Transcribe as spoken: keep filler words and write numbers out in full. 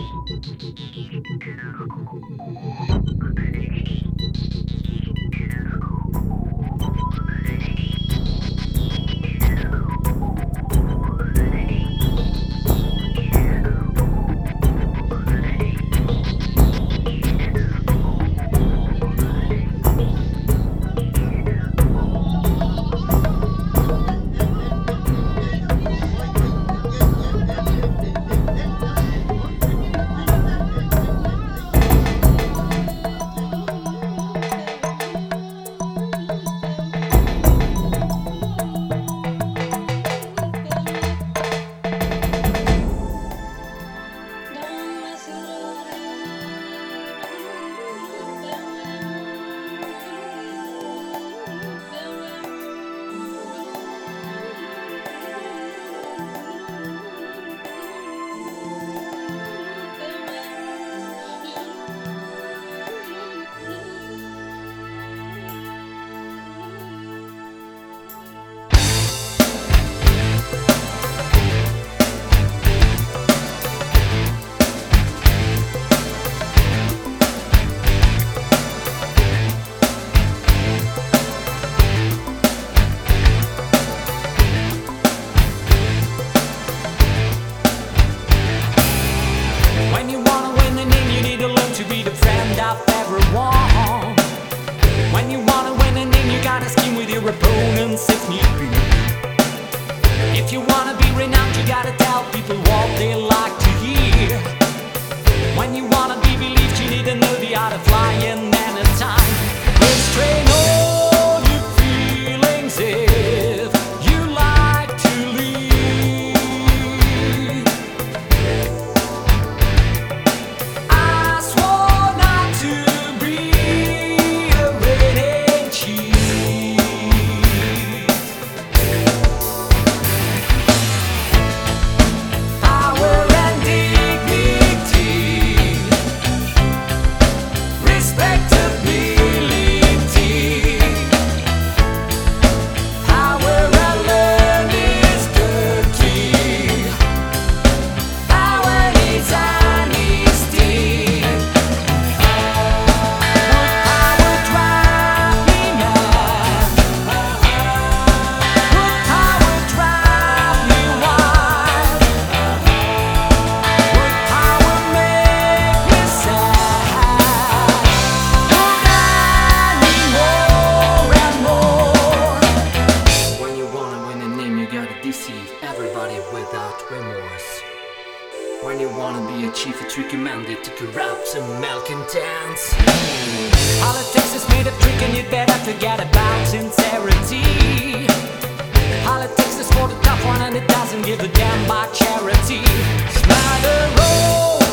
When you wanna win a name, you gotta scheme with your opponents if need be. If you wanna be renowned, you gotta tell people what they like to hear. When you wanna be believed, you need to know the art of flying anytime. Restrain all your feelings if you like to leave. I swore not to be a rating cheat. Power and dignity, respectability. Power and learn is dirty. Power needs honesty. Would power drive me mad? Would power drive me wild? Would power make me sad? Would I need more and more? When you wanna win a name, you gotta deceive everybody without remorse. When you wanna be a chief, it's recommended to corrupt some malcontents. Politics is made of trick and you'd better forget about sincerity. Politics is for the tough one and it doesn't give a damn about charity. Smother roll.